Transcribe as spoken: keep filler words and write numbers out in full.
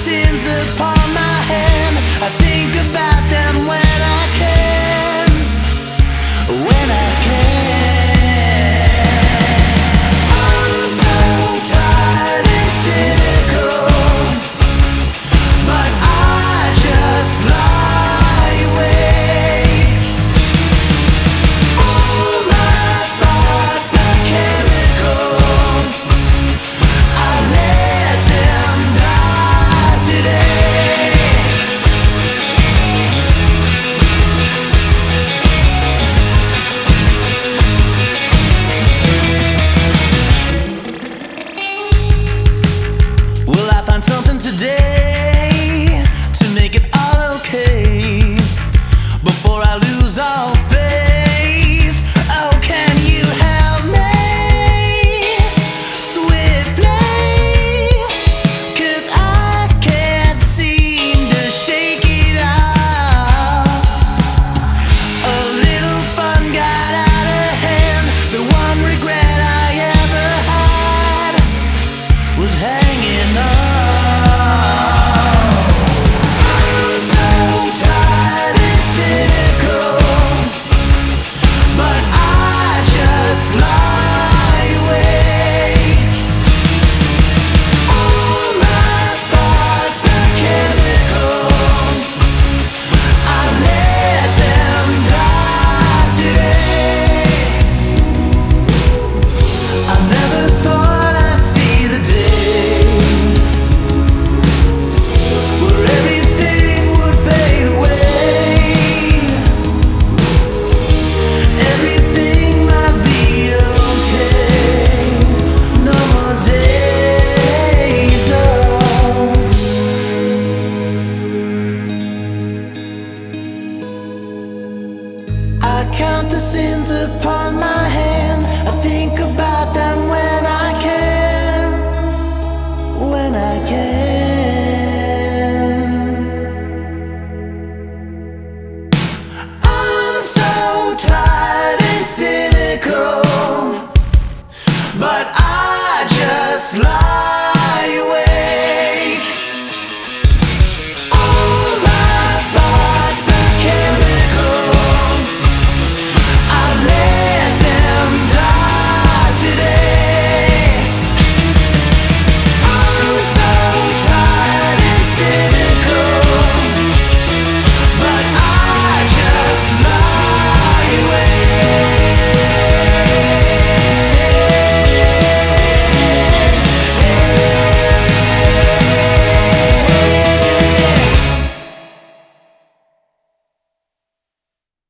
sins upon my hand. I think about them when I can, when I can. I'm so tired and cynical, but I just lie awake. All my thoughts are chemical, I let them die today. Will I find something today?